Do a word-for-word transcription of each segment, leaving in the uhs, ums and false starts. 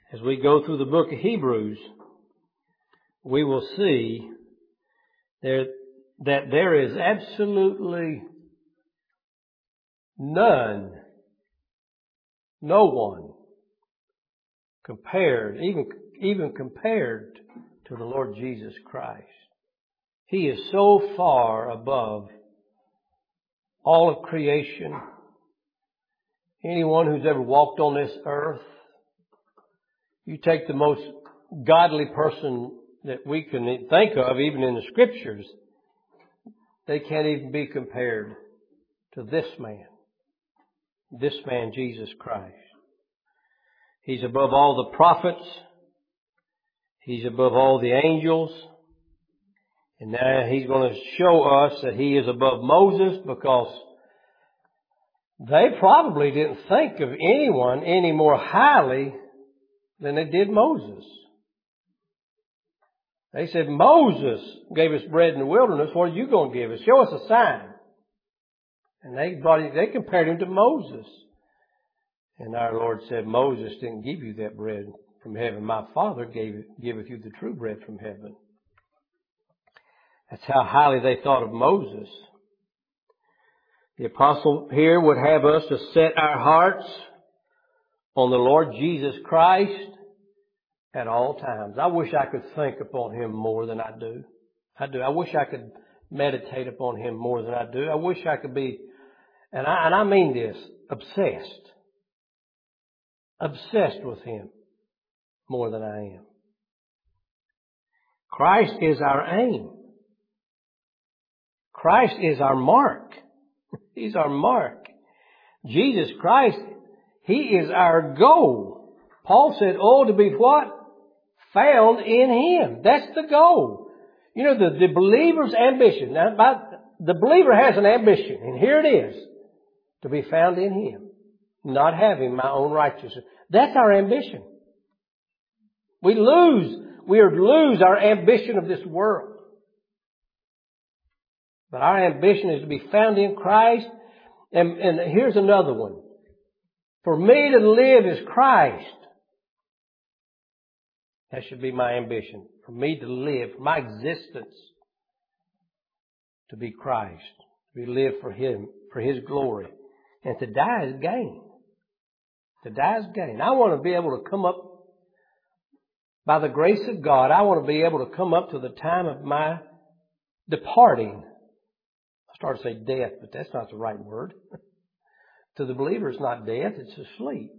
As we go through the book of Hebrews, we will see there, that there is absolutely none, no one compared, even, even compared to the Lord Jesus Christ. He is so far above all of creation. Anyone who's ever walked on this earth, you take the most godly person that we can think of, even in the Scriptures, they can't even be compared to this man. This man, Jesus Christ. He's above all the prophets. He's above all the angels. And now He's going to show us that He is above Moses, because they probably didn't think of anyone any more highly than they did Moses. They said, Moses gave us bread in the wilderness. What are you going to give us? Show us a sign. And they brought it, they compared him to Moses. And our Lord said, Moses didn't give you that bread from heaven. My Father gave it, giveth you the true bread from heaven. That's how highly they thought of Moses. The apostle here would have us to set our hearts on the Lord Jesus Christ at all times. I wish I could think upon Him more than I do. I do. I wish I could meditate upon Him more than I do. I wish I could be, and I, and I mean this, obsessed. Obsessed with Him more than I am. Christ is our aim. Christ is our mark. He's our mark. Jesus Christ, He is our goal. Paul said, oh, to be what? Found in Him. That's the goal. You know, the, the believer's ambition. Now, by, the believer has an ambition, and here it is. To be found in Him. Not having my own righteousness. That's our ambition. We lose, we are to lose our ambition of this world. But our ambition is to be found in Christ. And, and here's another one. For me to live is Christ. That should be my ambition. For me to live, for my existence to be Christ. To live for Him, for His glory. And to die is gain. To die is gain. I want to be able to come up, by the grace of God, I want to be able to come up to the time of my departing. I started to say death, but that's not the right word. To the believer, it's not death, it's asleep.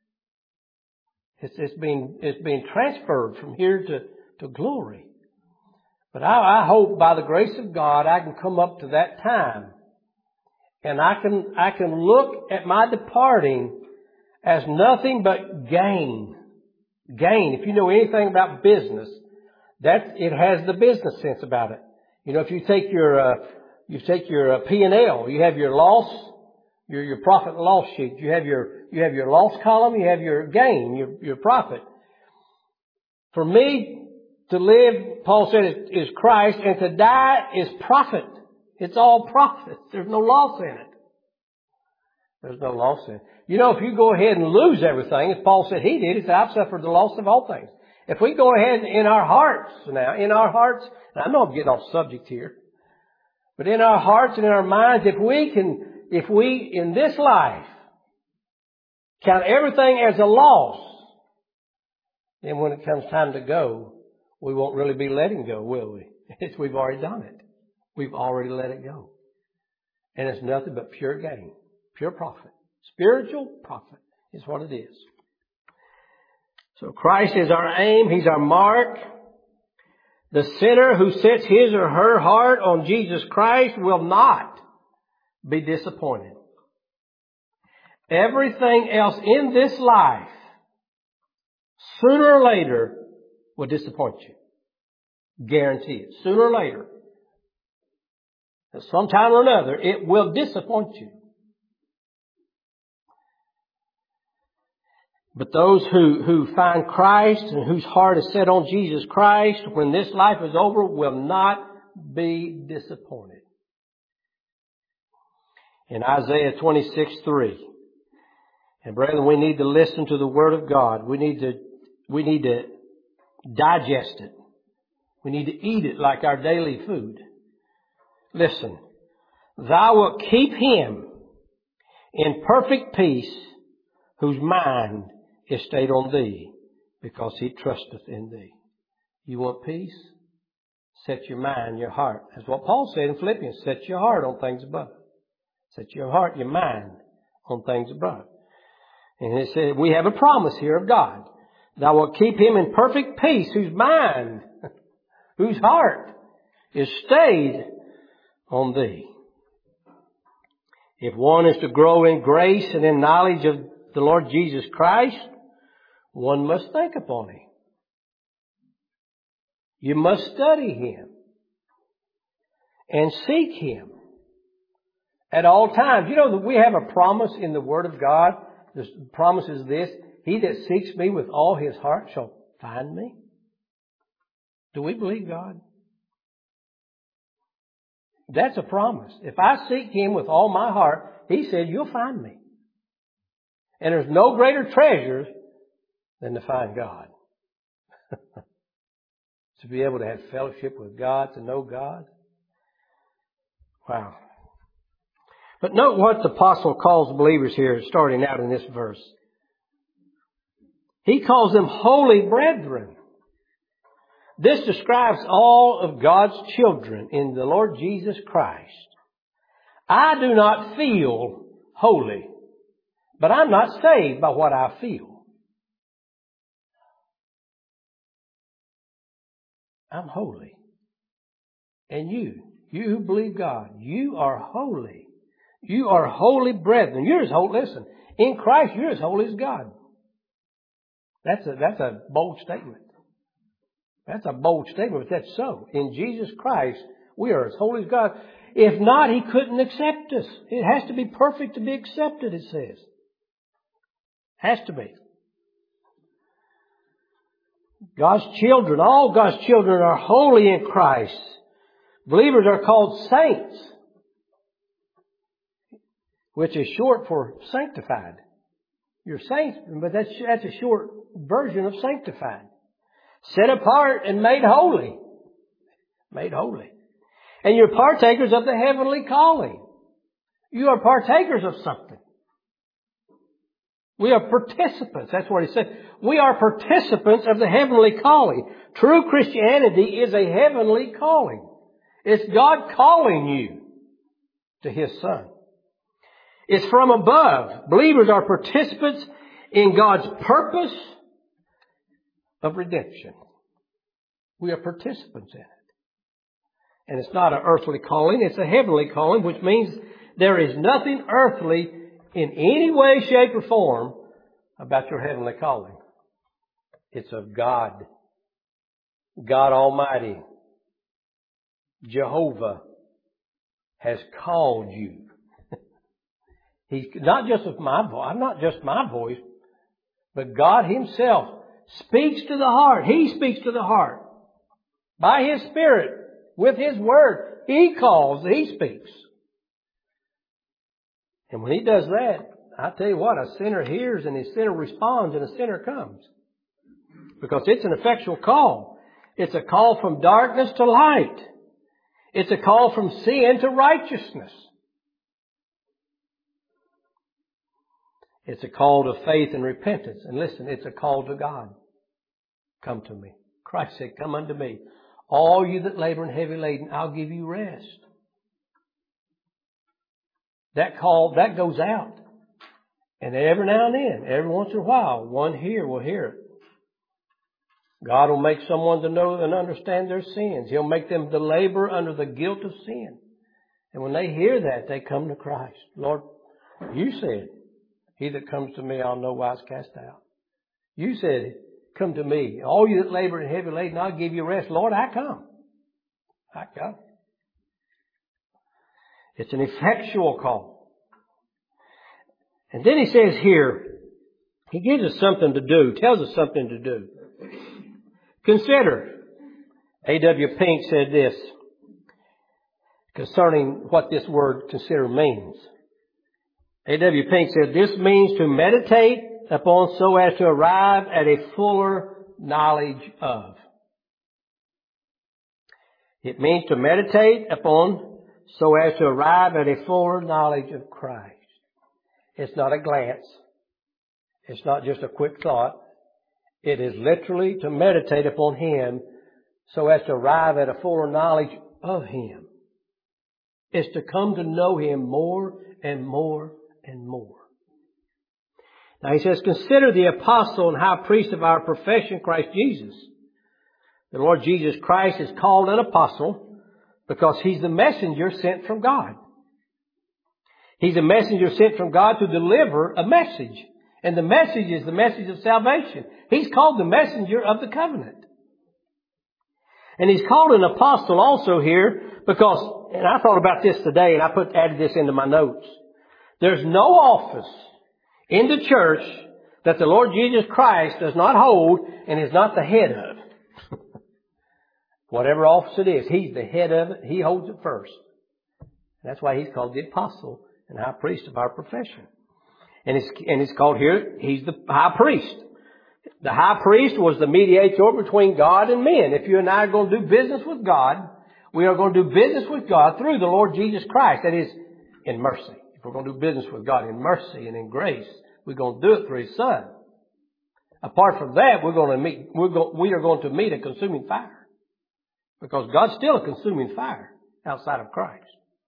It's, it's being, it's being transferred from here to, to glory. But I, I hope by the grace of God, I can come up to that time. And I can, I can look at my departing as nothing but gain. Gain. If you know anything about business, that, it has the business sense about it. You know, if you take your, uh, you take your uh, P and L, you have your loss, your, your profit and loss sheet. You have your, you have your loss column, you have your gain, your, your profit. For me to live, Paul said, is Christ, and to die is profit. It's all profit. There's no loss in it. There's no loss in it. You know, if you go ahead and lose everything, as Paul said he did, he said, I've suffered the loss of all things. If we go ahead in our hearts now, in our hearts, and I know I'm getting off subject here, but in our hearts and in our minds, if we can, if we in this life count everything as a loss, then when it comes time to go, we won't really be letting go, will we? It's, we've already done it. We've already let it go. And it's nothing but pure gain, pure profit. Spiritual profit is what it is. So Christ is our aim. He's our mark. The sinner who sets his or her heart on Jesus Christ will not be disappointed. Everything else in this life, sooner or later, will disappoint you. Guarantee it. Sooner or later. Sometime or another, it will disappoint you. But those who, who find Christ and whose heart is set on Jesus Christ, when this life is over, will not be disappointed. In Isaiah twenty-six three. And brethren, we need to listen to the Word of God. We need to, we need to digest it. We need to eat it like our daily food. Listen, thou wilt keep him in perfect peace whose mind is stayed on thee, because he trusteth in thee. You want peace? Set your mind, your heart. That's what Paul said in Philippians. Set your heart on things above. Set your heart, your mind on things above. And it said, we have a promise here of God. Thou wilt keep him in perfect peace whose mind, whose heart is stayed on thee. If one is to grow in grace and in knowledge of the Lord Jesus Christ, one must think upon him. You must study him and seek him at all times. You know that we have a promise in the Word of God. The promise is this: he that seeks me with all his heart shall find me. Do we believe God? That's a promise. If I seek him with all my heart, he said, you'll find me. And there's no greater treasure than to find God. To be able to have fellowship with God, to know God. Wow. But note what the apostle calls believers here, starting out in this verse. He calls them holy brethren. This describes all of God's children in the Lord Jesus Christ. I do not feel holy, but I'm not saved by what I feel. I'm holy. And you, you who believe God, you are holy. You are holy brethren. You're as holy. Listen, in Christ, you're as holy as God. That's a, that's a bold statement. That's a bold statement, but that's so. In Jesus Christ, we are as holy as God. If not, he couldn't accept us. It has to be perfect to be accepted, it says. Has to be. God's children, all God's children are holy in Christ. Believers are called saints, which is short for sanctified. You're saints, but that's, that's a short version of sanctified. Set apart and made holy. Made holy. And you're partakers of the heavenly calling. You are partakers of something. We are participants. That's what he said. We are participants of the heavenly calling. True Christianity is a heavenly calling. It's God calling you to His Son. It's from above. Believers are participants in God's purpose of redemption. We are participants in it. And it's not an earthly calling, it's a heavenly calling, which means there is nothing earthly in any way, shape, or form about your heavenly calling. It's of God. God Almighty. Jehovah has called you. He's not just with my voice, not just my voice, but God Himself speaks to the heart. He speaks to the heart. By His Spirit, with His Word, He calls, He speaks. And when He does that, I tell you what, a sinner hears and a sinner responds and a sinner comes. Because it's an effectual call. It's a call from darkness to light. It's a call from sin to righteousness. It's a call to faith and repentance. And listen, it's a call to God. Come to me. Christ said, come unto me. All you that labor and heavy laden, I'll give you rest. That call, that goes out. And every now and then, every once in a while, one here will hear it. God will make someone to know and understand their sins. He'll make them to labor under the guilt of sin. And when they hear that, they come to Christ. Lord, you said, he that comes to me, I'll no wise cast out. You said, come to me. All you that labor and heavy laden, I'll give you rest. Lord, I come. I come. It's an effectual call. And then he says here, he gives us something to do, tells us something to do. Consider. A W Pink said this concerning what this word consider means. A W Pink said, this means to meditate upon so as to arrive at a fuller knowledge of. It means to meditate upon so as to arrive at a fuller knowledge of Christ. It's not a glance. It's not just a quick thought. It is literally to meditate upon Him so as to arrive at a fuller knowledge of Him. It's to come to know Him more and more and more. Now he says, consider the apostle and high priest of our profession, Christ Jesus. The Lord Jesus Christ is called an apostle because He's the messenger sent from God. He's a messenger sent from God to deliver a message. And the message is the message of salvation. He's called the messenger of the covenant. And He's called an apostle also here because, and I thought about this today and I put added this into my notes. There's no office in the church that the Lord Jesus Christ does not hold and is not the head of. Whatever office it is, He's the head of it. He holds it first. That's why He's called the apostle and high priest of our profession. And it's, and it's called here, He's the high priest. The high priest was the mediator between God and men. If you and I are going to do business with God, we are going to do business with God through the Lord Jesus Christ. That is, in mercy. If we're going to do business with God in mercy and in grace, we're going to do it through His Son. Apart from that, we're going to meet, we're going, we are going to meet a consuming fire. Because God's still a consuming fire outside of Christ.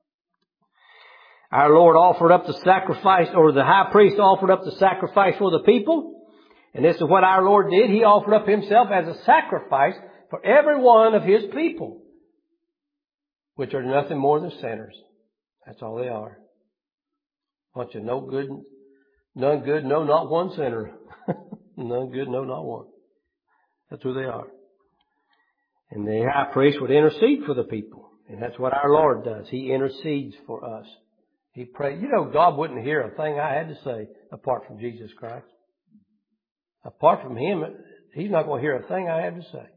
Our Lord offered up the sacrifice, or the high priest offered up the sacrifice for the people. And this is what our Lord did. He offered up Himself as a sacrifice for every one of His people, which are nothing more than sinners. That's all they are. Bunch of no good, none good, no, not one sinner. None good, no, not one. That's who they are. And the high priest would intercede for the people. And that's what our Lord does. He intercedes for us. He prays. You know, God wouldn't hear a thing I had to say apart from Jesus Christ. Apart from Him, He's not going to hear a thing I have to say.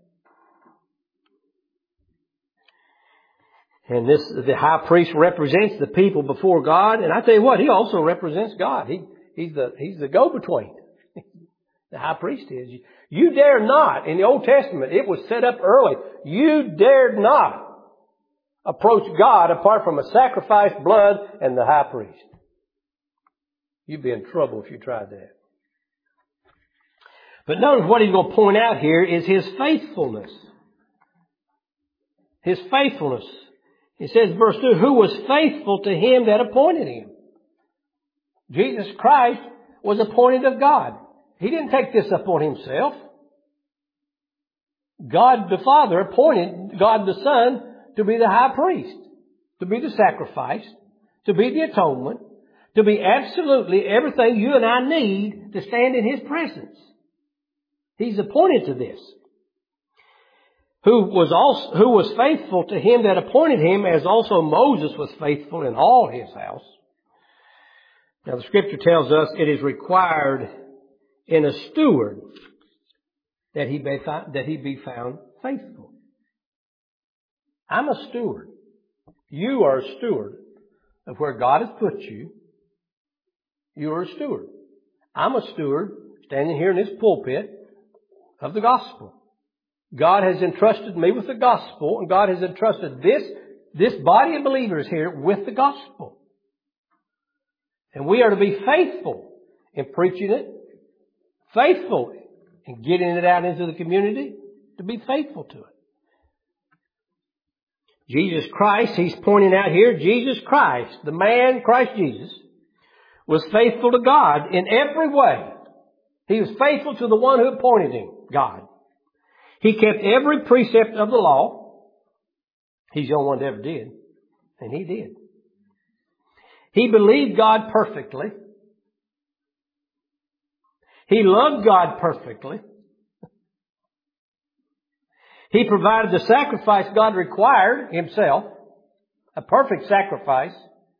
And this, the high priest represents the people before God. And I tell you what, he also represents God. He, he's the, he's the go-between. The high priest is. You dare not, in the Old Testament, it was set up early. You dared not approach God apart from a sacrifice, blood, and the high priest. You'd be in trouble if you tried that. But notice what he's going to point out here is His faithfulness. His faithfulness. It says, verse two, who was faithful to Him that appointed Him. Jesus Christ was appointed of God. He didn't take this upon Himself. God the Father appointed God the Son to be the high priest, to be the sacrifice, to be the atonement, to be absolutely everything you and I need to stand in His presence. He's appointed to this. Who was also, who was faithful to Him that appointed Him, as also Moses was faithful in all his house. Now the Scripture tells us it is required in a steward that he be found, that he be found faithful. I'm a steward. You are a steward of where God has put you. You are a steward. I'm a steward standing here in this pulpit of the gospel. God has entrusted me with the gospel, and God has entrusted this, this body of believers here with the gospel. And we are to be faithful in preaching it, faithful in getting it out into the community, to be faithful to it. Jesus Christ, he's pointing out here, Jesus Christ, the man Christ Jesus, was faithful to God in every way. He was faithful to the one who appointed him, God. He kept every precept of the law. He's the only one that ever did. And he did. He believed God perfectly. He loved God perfectly. He provided the sacrifice God required Himself, a perfect sacrifice.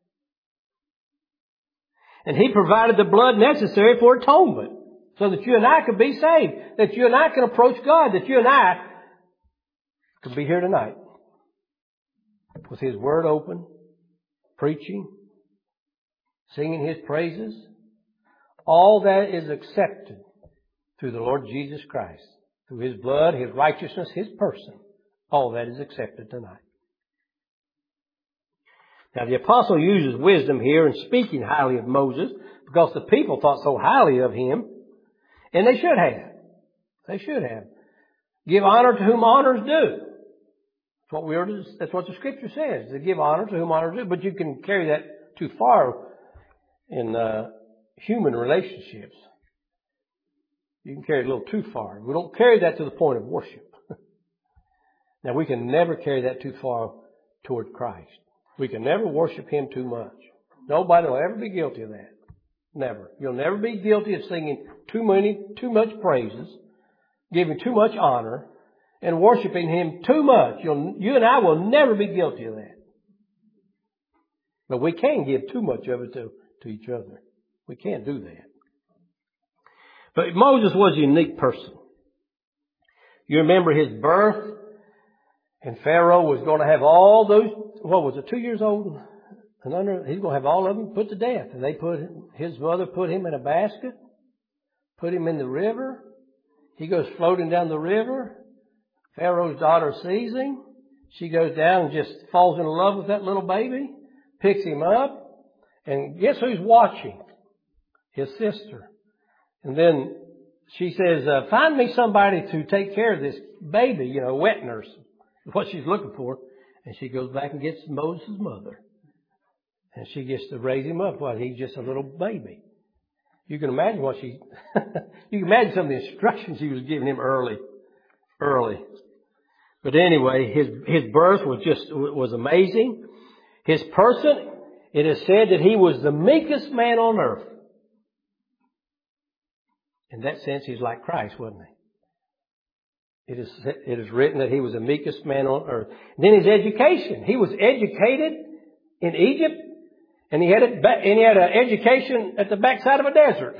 And He provided the blood necessary for atonement so that you and I could be saved, that you and I can approach God, that you and I could be here tonight with His Word open, preaching, singing His praises. All that is accepted through the Lord Jesus Christ. through His blood, His righteousness, His person. All that is accepted tonight. Now the apostle uses wisdom here in speaking highly of Moses because the people thought so highly of him. And they should have. They should have. Give honor to whom honor is due. That's what we are, that's what the Scripture says. To give honor to whom honor is due. But you can carry that too far in uh, human relationships. You can carry it a little too far. We don't carry that to the point of worship. Now we can never carry that too far toward Christ. We can never worship Him too much. Nobody will ever be guilty of that. Never. You'll never be guilty of singing too many, too much praises, giving too much honor, and worshiping Him too much. You'll, you and I will never be guilty of that. But we can give too much of it to, to each other. We can't do that. But Moses was a unique person. You remember his birth, and Pharaoh was going to have all those, what was it, two years old? And under, he's going to have all of them put to death. And they put, his mother put him in a basket, put him in the river. He goes floating down the river. Pharaoh's daughter sees him. She goes down and just falls in love with that little baby, picks him up, and guess who's watching? His sister. And then she says, uh, find me somebody to take care of this baby, you know, wet nurse. What she's looking for. And she goes back and gets Moses' mother. And she gets to raise him up while he's just a little baby. You can imagine what she, you can imagine some of the instructions she was giving him early, early. But anyway, his, his birth was just, was amazing. His person, it is said that he was the meekest man on earth. In that sense, he's like Christ, wasn't he? It is, it is written that he was the meekest man on earth. And then his education. He was educated in Egypt, and he had it, and he had an education at the backside of a desert.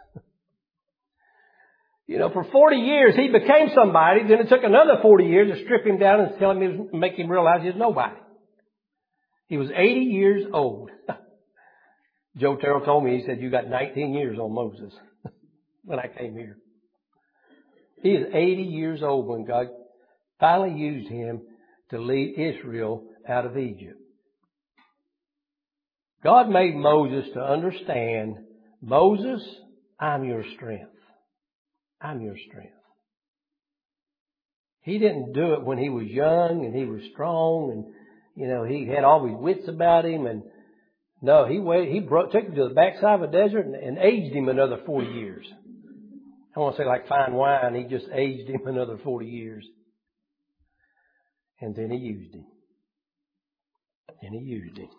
You know, for forty years he became somebody. Then it took another forty years to strip him down and tell him, he was, make him realize he was nobody. He was eighty years old. Joe Terrell told me, he said, you got nineteen years on Moses when I came here. He is eighty years old when God finally used him to lead Israel out of Egypt. God made Moses to understand, Moses, I'm your strength. I'm your strength. He didn't do it when he was young and he was strong and, you know, he had all these wits about him. And no, he waited, he brought, took him to the backside of a desert and, and aged him another forty years. I want to say like fine wine, he just aged him another forty years. And then he used him. And he used him.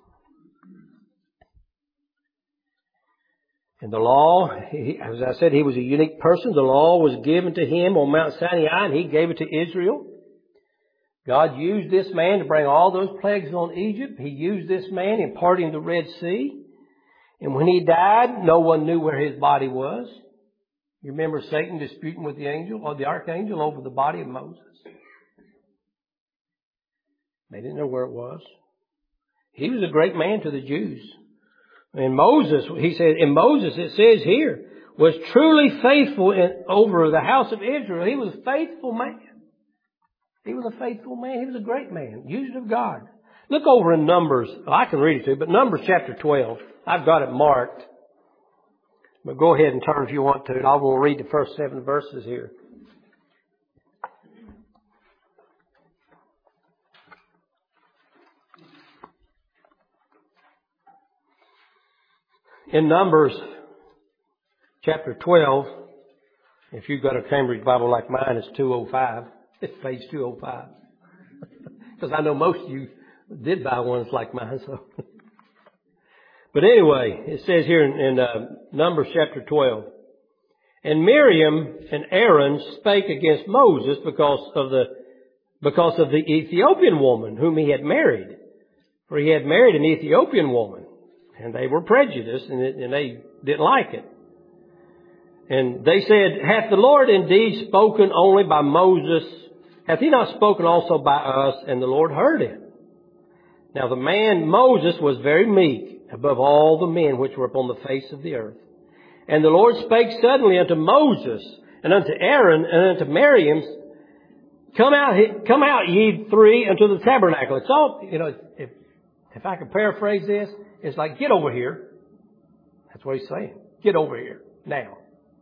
And the law, he, as I said, he was a unique person. The law was given to him on Mount Sinai, and he gave it to Israel. God used this man to bring all those plagues on Egypt. He used this man in parting the Red Sea. And when he died, no one knew where his body was. You remember Satan disputing with the angel or the archangel over the body of Moses? They didn't know where it was. He was a great man to the Jews. And Moses, he said, in Moses it says here, was truly faithful in, over the house of Israel. He was a faithful man. He was a faithful man. He was a great man, used of God. Look over in Numbers. Well, I can read it to you, but Numbers chapter twelve. I've got it marked. But go ahead and turn if you want to. And I will read the first seven verses here. In Numbers chapter twelve, if you've got a Cambridge Bible like mine, it's two oh five. It's page two oh five. Because I know most of you did buy ones like mine. So, but anyway, it says here in, in uh, Numbers chapter twelve, and Miriam and Aaron spake against Moses because of the because of the Ethiopian woman whom he had married, for he had married an Ethiopian woman. And they were prejudiced, and, it, and they didn't like it. And they said, hath the Lord indeed spoken only by Moses? Hath he not spoken also by us? And the Lord heard it. Now the man Moses was very meek above all the men which were upon the face of the earth. And the Lord spake suddenly unto Moses, and unto Aaron and unto Miriam, come out, come out ye three unto the tabernacle. It's all, you know, if, if I could paraphrase this, it's like, get over here. That's what he's saying. Get over here now.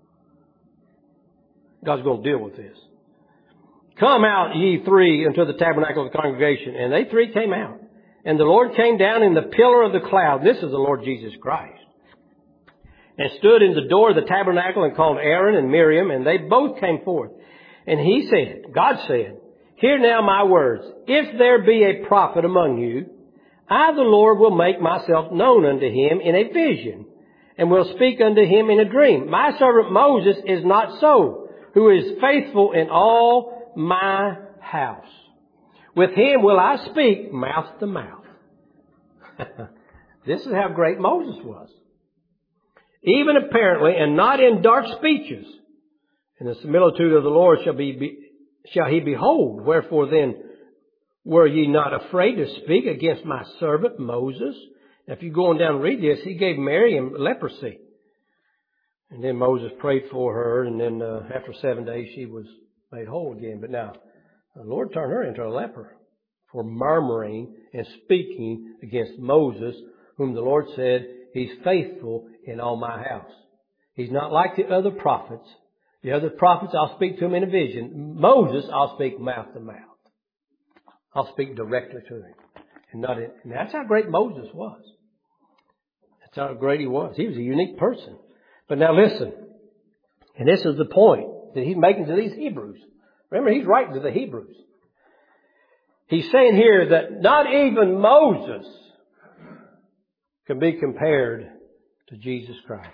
God's going to deal with this. Come out ye three unto the tabernacle of the congregation. And they three came out. And the Lord came down in the pillar of the cloud. This is the Lord Jesus Christ. And stood in the door of the tabernacle and called Aaron and Miriam. And they both came forth. And he said, God said, hear now my words. If there be a prophet among you, I the Lord will make myself known unto him in a vision, and will speak unto him in a dream. My servant Moses is not so, who is faithful in all my house. With him will I speak mouth to mouth. This is how great Moses was. Even apparently, and not in dark speeches. And the similitude of the Lord shall be, be shall he behold. Wherefore then were ye not afraid to speak against my servant Moses? Now, if you go on down and read this, he gave Miriam leprosy. And then Moses prayed for her, and then uh, after seven days she was made whole again. But now, the Lord turned her into a leper for murmuring and speaking against Moses, whom the Lord said, he's faithful in all my house. He's not like the other prophets. The other prophets, I'll speak to him in a vision. Moses, I'll speak mouth to mouth. I'll speak directly to him. And not in, and that's how great Moses was. That's how great he was. He was a unique person. But now listen. And this is the point that he's making to these Hebrews. Remember, he's writing to the Hebrews. He's saying here that not even Moses can be compared to Jesus Christ.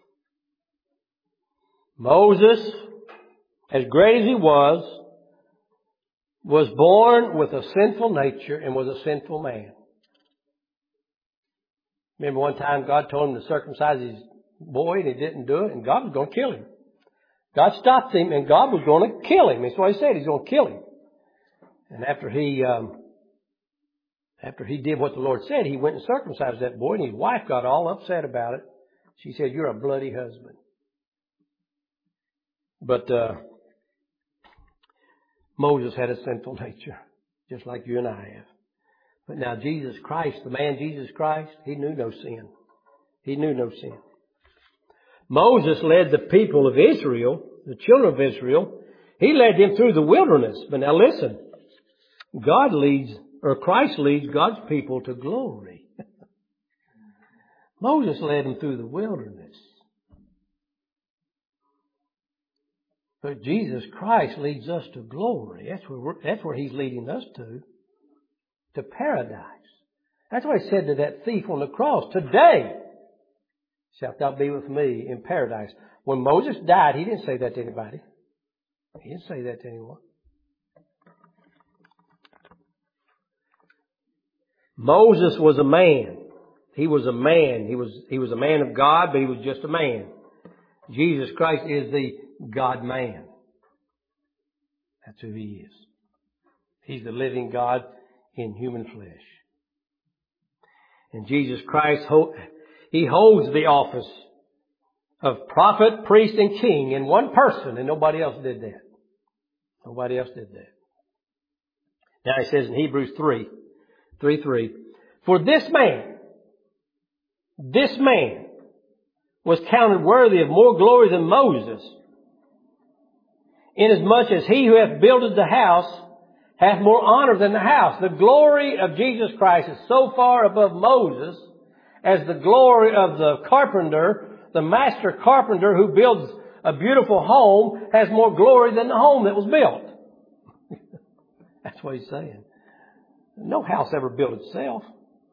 Moses, as great as he was, was born with a sinful nature and was a sinful man. Remember one time God told him to circumcise his boy and he didn't do it, and God was going to kill him. God stopped him and God was going to kill him. That's what he said. He's going to kill him. And after he, um, after he did what the Lord said, he went and circumcised that boy, and his wife got all upset about it. She said, you're a bloody husband. But, uh, Moses had a sinful nature, just like you and I have. But now Jesus Christ, the man Jesus Christ, he knew no sin. He knew no sin. Moses led the people of Israel, the children of Israel. He led them through the wilderness. But now listen, God leads, or Christ leads God's people to glory. Moses led them through the wilderness. But Jesus Christ leads us to glory. That's where we're, that's where he's leading us to. To paradise. That's what he said to that thief on the cross. Today shalt thou be with me in paradise. When Moses died, he didn't say that to anybody. He didn't say that to anyone. Moses was a man. He was a man. He was, he was a man of God, but he was just a man. Jesus Christ is the God-man. That's who he is. He's the living God in human flesh. And Jesus Christ, he holds the office of prophet, priest, and king in one person, and nobody else did that. Nobody else did that. Now he says in Hebrews three, three, three, for this man, this man was counted worthy of more glory than Moses, inasmuch as he who hath builded the house hath more honor than the house. The glory of Jesus Christ is so far above Moses as the glory of the carpenter, the master carpenter who builds a beautiful home has more glory than the home that was built. That's what he's saying. No house ever built itself.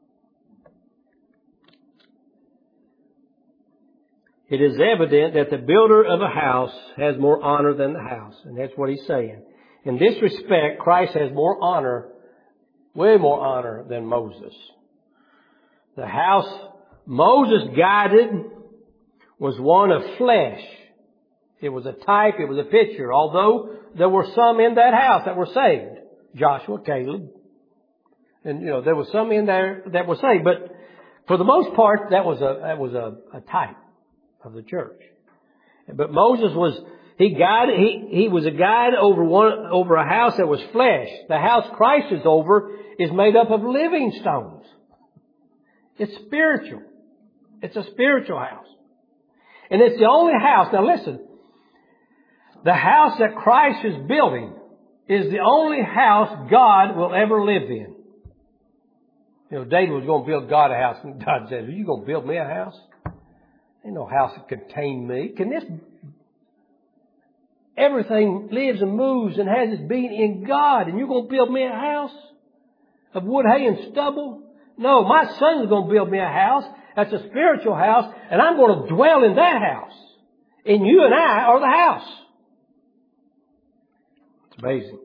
It is evident that the builder of a house has more honor than the house. And that's what he's saying. In this respect, Christ has more honor, way more honor than Moses. The house Moses guided was one of flesh. It was a type, it was a picture. Although there were some in that house that were saved. Joshua, Caleb. And, you know, there was some in there that were saved. But for the most part, that was a, that was a, a type of the church. But Moses was, He guided, he, he was a guide over one, over a house that was flesh. The house Christ is over is made up of living stones. It's spiritual. It's a spiritual house. And it's the only house, now listen, the house that Christ is building is the only house God will ever live in. You know, David was going to build God a house, and God said, are you going to build me a house? Ain't no house that contain me. Can this, everything lives and moves and has its being in God, and you're going to build me a house of wood, hay, and stubble? No, my son's going to build me a house. That's a spiritual house, and I'm going to dwell in that house. And you and I are the house. It's amazing.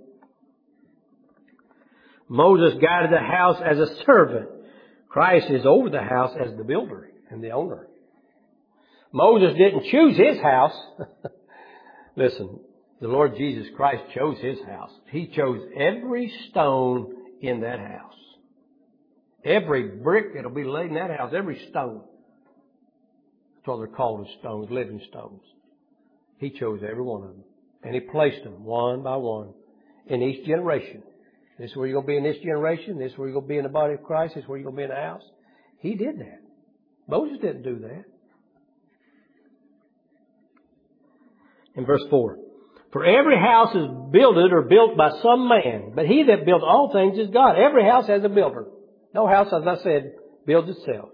Moses guided the house as a servant. Christ is over the house as the builder and the owner. Moses didn't choose his house. Listen, the Lord Jesus Christ chose his house. He chose every stone in that house. Every brick that'll be laid in that house, every stone. That's what they're called as stones, living stones. He chose every one of them. And He placed them one by one in each generation. This is where you're going to be in this generation. This is where you're going to be in the body of Christ. This is where you're going to be in the house. He did that. Moses didn't do that. In verse four. For every house is builded or built by some man, but He that built all things is God. Every house has a builder. No house, as I said, builds itself.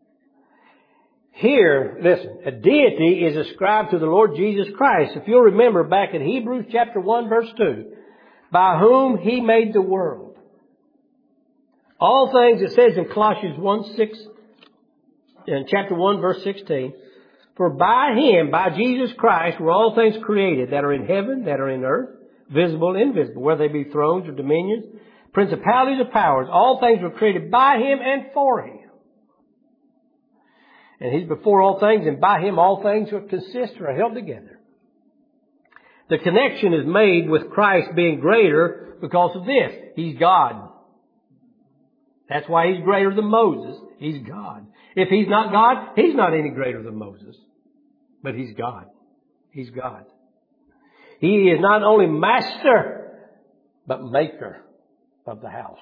Here, listen, a deity is ascribed to the Lord Jesus Christ. If you'll remember back in Hebrews chapter one verse two, by whom He made the world. All things, it says in Colossians one six, in chapter one verse sixteen, for by Him, by Jesus Christ, were all things created that are in heaven, that are in earth, visible and invisible, whether they be thrones or dominions, principalities or powers. All things were created by Him and for Him. And He's before all things, and by Him all things are consist or are held together. The connection is made with Christ being greater because of this. He's God. That's why He's greater than Moses. He's God. If He's not God, He's not any greater than Moses. But He's God. He's God. He is not only master, but maker of the house.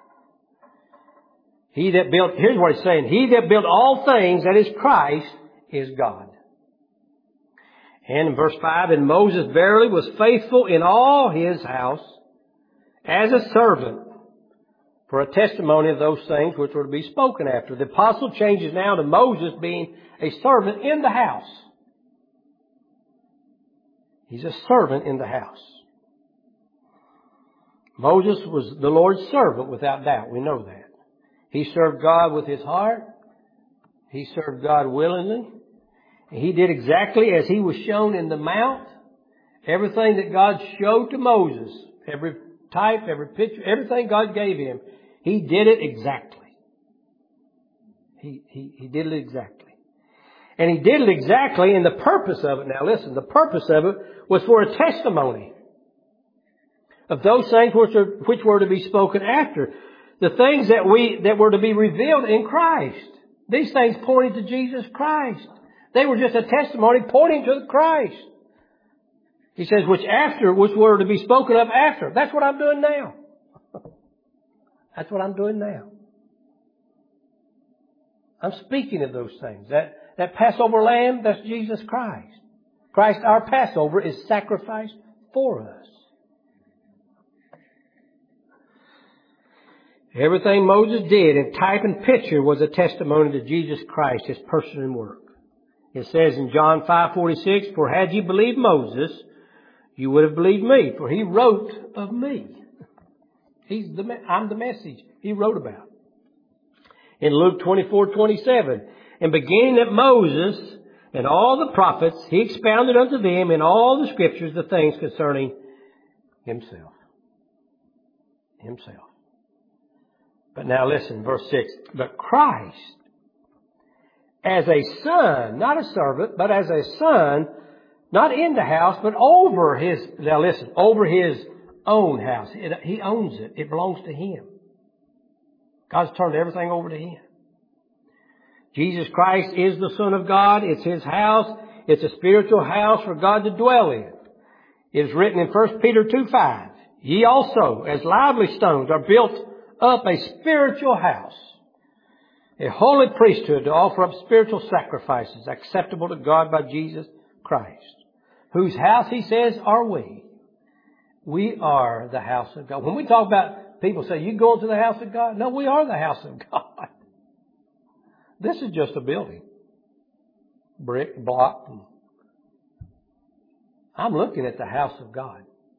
He that built, here's what He's saying. He that built all things, that is Christ, is God. And in verse five, and Moses verily was faithful in all his house as a servant for a testimony of those things which were to be spoken after. The apostle changes now to Moses being a servant in the house. He's a servant in the house. Moses was the Lord's servant without doubt. We know that. He served God with his heart. He served God willingly. He did exactly as he was shown in the mount. Everything that God showed to Moses, every type, every picture, everything God gave him, he did it exactly. He, he, he did it exactly. And he did it exactly, and the purpose of it, now listen, the purpose of it was for a testimony of those things which, are, which were to be spoken after. The things that we, that were to be revealed in Christ. These things pointed to Jesus Christ. They were just a testimony pointing to Christ. He says, which after, which were to be spoken of after. That's what I'm doing now. That's what I'm doing now. I'm speaking of those things. That, that Passover lamb, that's Jesus Christ. Christ, our Passover, is sacrificed for us. Everything Moses did in type and picture was a testimony to Jesus Christ, His person and work. It says in John five forty-six, for had you believed Moses, you would have believed me, for he wrote of me. He's the, I'm the message he wrote about. In Luke twenty-four twenty-seven, and beginning at Moses and all the prophets, he expounded unto them in all the scriptures the things concerning himself. Himself. But now listen, verse six. But Christ, as a son, not a servant, but as a son, not in the house, but over his, now listen, over his own house. It, he owns it. It belongs to Him. God's turned everything over to Him. Jesus Christ is the Son of God. It's His house. It's a spiritual house for God to dwell in. It is written in First Peter two five, ye also, as lively stones, are built up a spiritual house, a holy priesthood to offer up spiritual sacrifices acceptable to God by Jesus Christ, whose house, he says, are we. We are the house of God. When we talk about people say, you going to the house of God? No, we are the house of God. This is just a building. Brick, block. I'm looking at the house of God.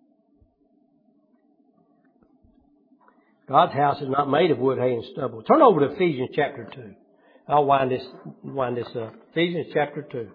God's house is not made of wood, hay, and stubble. Turn over to Ephesians chapter two. I'll wind this, wind this up. Ephesians chapter two.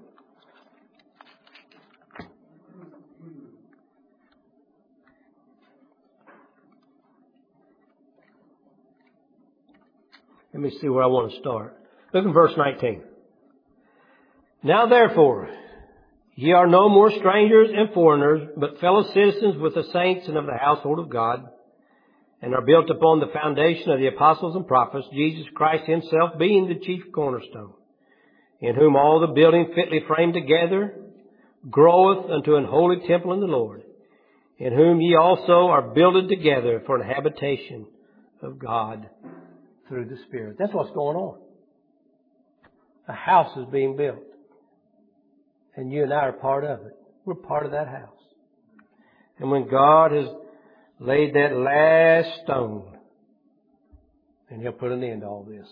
Let me see where I want to start. Look in verse nineteen. Now therefore, ye are no more strangers and foreigners, but fellow citizens with the saints and of the household of God, and are built upon the foundation of the apostles and prophets, Jesus Christ himself being the chief cornerstone, in whom all the building fitly framed together groweth unto an holy temple in the Lord, in whom ye also are builded together for an habitation of God through the Spirit. That's what's going on. A house is being built. And you and I are part of it. We're part of that house. And when God has laid that last stone, and he'll put an end to all this.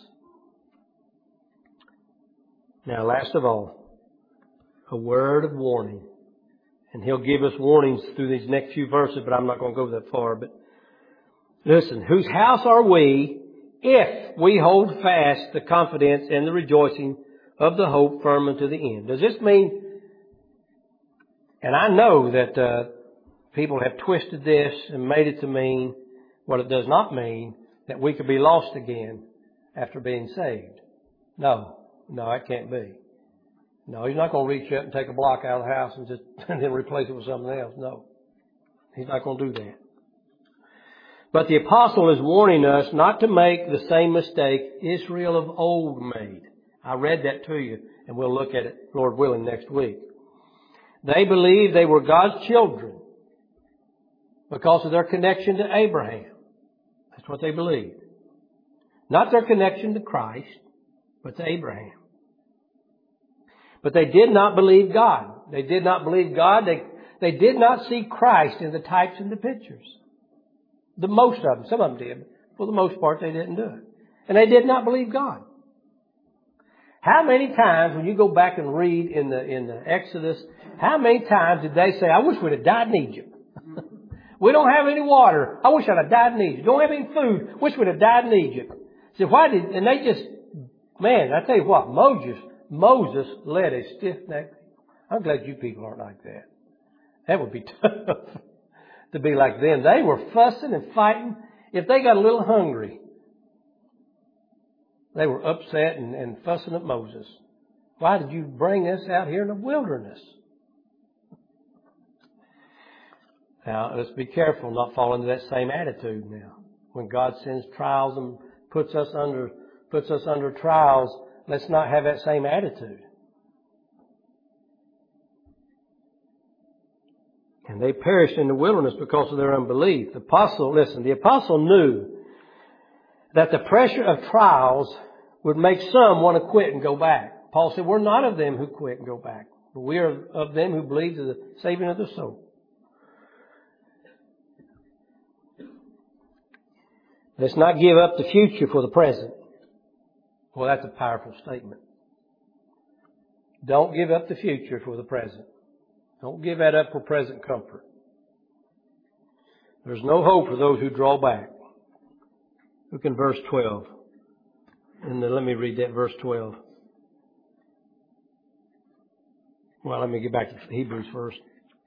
Now, last of all, a word of warning. And he'll give us warnings through these next few verses, but I'm not going to go that far. But listen, whose house are we if we hold fast the confidence and the rejoicing of the hope firm unto the end? Does this mean, and I know that uh, people have twisted this and made it to mean what it does not mean, that we could be lost again after being saved. No, no, it can't be. No, he's not going to reach up and take a block out of the house and just and then replace it with something else. No, he's not going to do that. But the apostle is warning us not to make the same mistake Israel of old made. I read that to you, and we'll look at it, Lord willing, next week. They believed they were God's children because of their connection to Abraham. That's what they believed. Not their connection to Christ, but to Abraham. But they did not believe God. They did not believe God. They, they did not see Christ in the types and the pictures. The most of them, some of them did. For the most part, they didn't do it. And they did not believe God. How many times, when you go back and read in the in the Exodus, how many times did they say, I wish we'd have died in Egypt. We don't have any water. I wish I'd have died in Egypt. Don't have any food. Wish we'd have died in Egypt. So why did, and they just, man, I tell you what, Moses, Moses led a stiff-necked. I'm glad you people aren't like that. That would be tough. To be like them. They were fussing and fighting. If they got a little hungry, they were upset and, and fussing at Moses. Why did you bring us out here in the wilderness? Now, let's be careful not fall into that same attitude now. When God sends trials and puts us under, puts us under trials, let's not have that same attitude. And they perished in the wilderness because of their unbelief. The apostle, listen, the apostle knew that the pressure of trials would make some want to quit and go back. Paul said, we're not of them who quit and go back, but we are of them who believe to the saving of the soul. Let's not give up the future for the present. Well, that's a powerful statement. Don't give up the future for the present. Don't give that up for present comfort. There's no hope for those who draw back. Look in verse twelve. And then let me read that verse twelve. Well, let me get back to Hebrews first.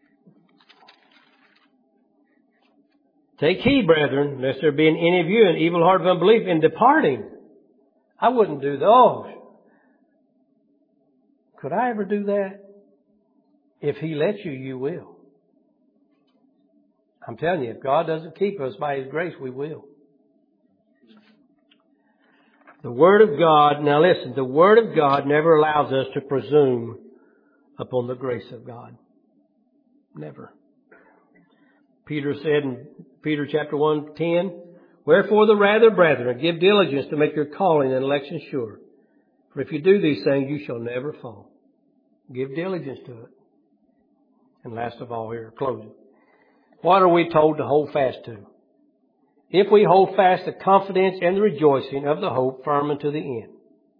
Take heed, brethren, lest there be in any of you an evil heart of unbelief in departing. I wouldn't do those. Could I ever do that? If He lets you, you will. I'm telling you, if God doesn't keep us by His grace, we will. The Word of God, now listen, the Word of God never allows us to presume upon the grace of God. Never. Peter said in Peter chapter one, ten, wherefore the rather, brethren, give diligence to make your calling and election sure. For if you do these things, you shall never fall. Give diligence to it. And last of all here, closing. What are we told to hold fast to? If we hold fast the confidence and the rejoicing of the hope firm unto the end.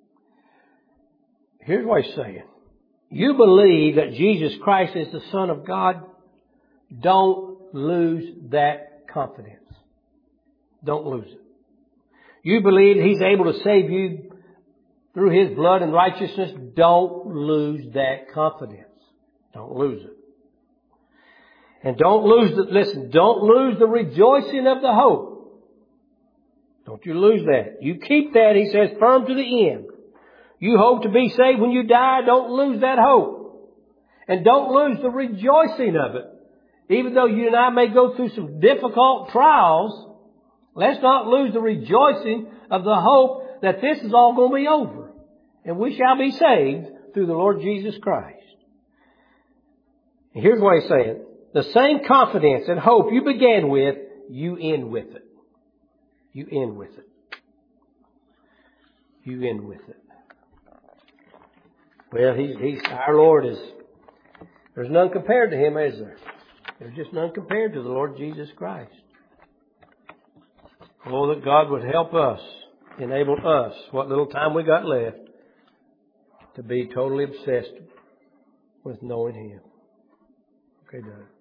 Here's what he's saying. You believe that Jesus Christ is the Son of God. Don't lose that confidence. Don't lose it. You believe He's able to save you through His blood and righteousness. Don't lose that confidence. Don't lose it. And don't lose the, listen, don't lose the rejoicing of the hope. Don't you lose that. You keep that, he says, firm to the end. You hope to be saved when you die. Don't lose that hope. And don't lose the rejoicing of it. Even though you and I may go through some difficult trials, let's not lose the rejoicing of the hope that this is all going to be over. And we shall be saved through the Lord Jesus Christ. And here's what he's saying. The same confidence and hope you began with, you end with it. You end with it. You end with it. Well, he's, he's, our Lord is, there's none compared to Him, is there? There's just none compared to the Lord Jesus Christ. Oh, that God would help us, enable us, what little time we got left, to be totally obsessed with knowing Him. Okay, Doug.